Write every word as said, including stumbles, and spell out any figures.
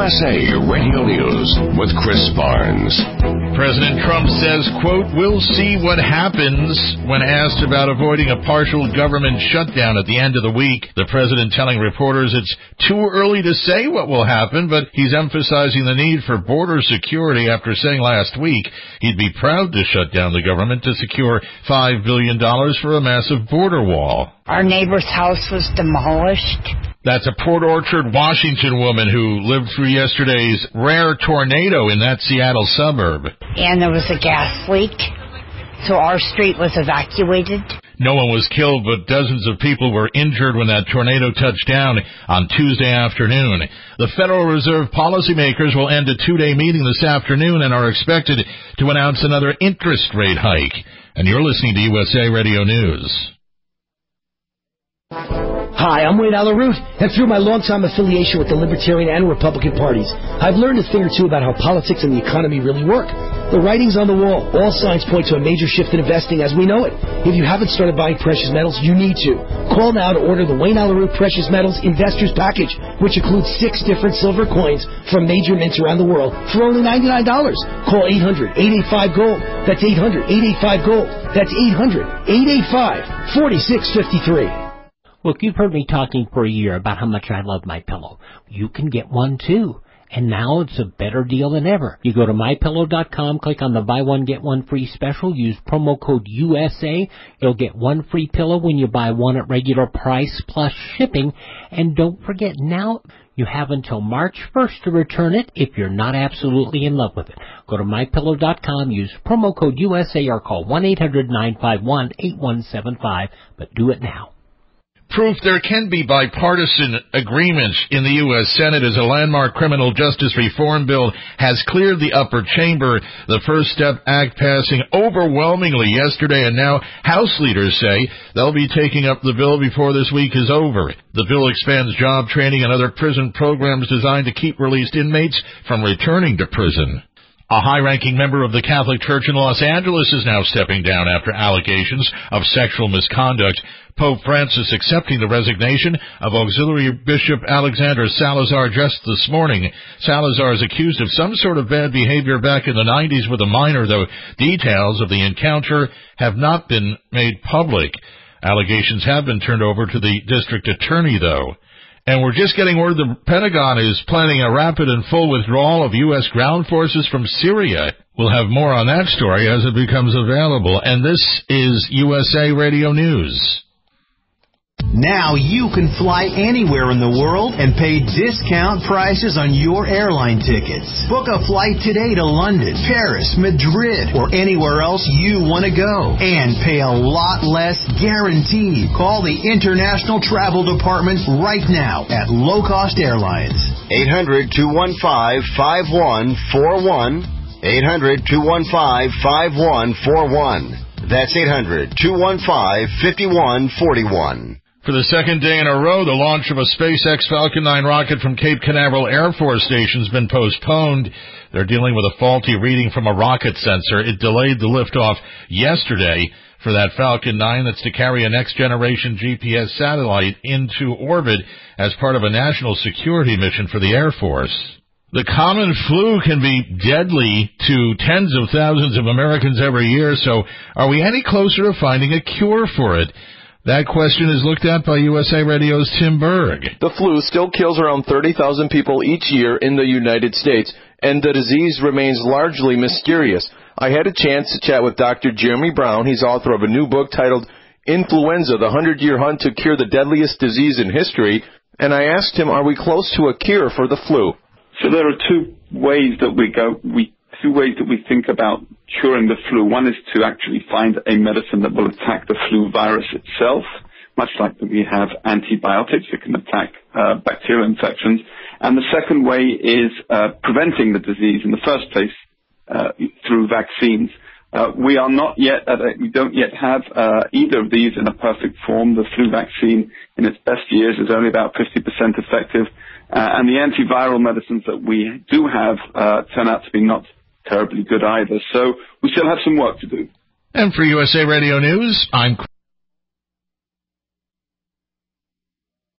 S A Radio News with Chris Barnes. President Trump says, quote, "We'll see what happens," when asked about avoiding a partial government shutdown at the end of the week. The president telling reporters it's too early to say what will happen, but he's emphasizing the need for border security after saying last week he'd be proud to shut down the government to secure five billion dollars for a massive border wall. Our neighbor's house was demolished. That's a Port Orchard, Washington woman who lived through yesterday's rare tornado in that Seattle suburb. And there was a gas leak, so our street was evacuated. No one was killed, but dozens of people were injured when that tornado touched down on Tuesday afternoon. The Federal Reserve policymakers will end a two-day meeting this afternoon and are expected to announce another interest rate hike. And you're listening to U S A Radio News. Hi, I'm Wayne Allyn Root, and through my longtime affiliation with the Libertarian and Republican parties, I've learned a thing or two about how politics and the economy really work. The writing's on the wall. All signs point to a major shift in investing as we know it. If you haven't started buying precious metals, you need to. Call now to order the Wayne Allyn Root Precious Metals Investors Package, which includes six different silver coins from major mints around the world for only ninety-nine dollars. Call eight hundred, eight eight five, GOLD. That's eight hundred, eight eight five, GOLD. That's eight hundred, eight eight five, four six five three. Look, you've heard me talking for a year about how much I love MyPillow. You can get one, too. And now it's a better deal than ever. You go to my pillow dot com, click on the buy one, get one free special, use promo code U S A. You'll get one free pillow when you buy one at regular price plus shipping. And don't forget, now you have until March first to return it if you're not absolutely in love with it. Go to my pillow dot com, use promo code U S A, or call one eight hundred, nine five one, eight one seven five. But do it now. Proof there can be bipartisan agreement in the U S Senate as a landmark criminal justice reform bill has cleared the upper chamber. The First Step Act passing overwhelmingly yesterday, and now House leaders say they'll be taking up the bill before this week is over. The bill expands job training and other prison programs designed to keep released inmates from returning to prison. A high-ranking member of the Catholic Church in Los Angeles is now stepping down after allegations of sexual misconduct. Pope Francis accepting the resignation of Auxiliary Bishop Alexander Salazar just this morning. Salazar is accused of some sort of bad behavior back in the nineties with a minor, though details of the encounter have not been made public. Allegations have been turned over to the district attorney, though. And we're just getting word the Pentagon is planning a rapid and full withdrawal of U S ground forces from Syria. We'll have more on that story as it becomes available. And this is U S A Radio News. Now you can fly anywhere in the world and pay discount prices on your airline tickets. Book a flight today to London, Paris, Madrid, or anywhere else you want to go. And pay a lot less guaranteed. Call the International Travel Department right now at Low Cost Airlines. eight hundred, two one five, five one four one. eight hundred, two one five, five one four one. That's eight hundred, two one five, five one four one. For the second day in a row, the launch of a SpaceX Falcon nine rocket from Cape Canaveral Air Force Station has been postponed. They're dealing with a faulty reading from a rocket sensor. It delayed the liftoff yesterday for that Falcon nine that's to carry a next-generation G P S satellite into orbit as part of a national security mission for the Air Force. The common flu can be deadly to tens of thousands of Americans every year, so are we any closer to finding a cure for it? That question is looked at by U S A Radio's Tim Berg. The flu still kills around thirty thousand people each year in the United States, and the disease remains largely mysterious. I had a chance to chat with Doctor Jeremy Brown. He's author of a new book titled Influenza, the hundred-year Hunt to Cure the Deadliest Disease in History, and I asked him, are we close to a cure for the flu? So there are two ways that we go, we two ways that we think about curing the flu. One is to actually find a medicine that will attack the flu virus itself, much like we have antibiotics that can attack uh, bacterial infections. And the second way is uh, preventing the disease in the first place uh, through vaccines. Uh, we are not yet, at a, we don't yet have uh, either of these in a perfect form. The flu vaccine in its best years is only about fifty percent effective. Uh, and the antiviral medicines that we do have uh, turn out to be not terribly good either. So we still have some work to do. And for U S A Radio News, I'm Chris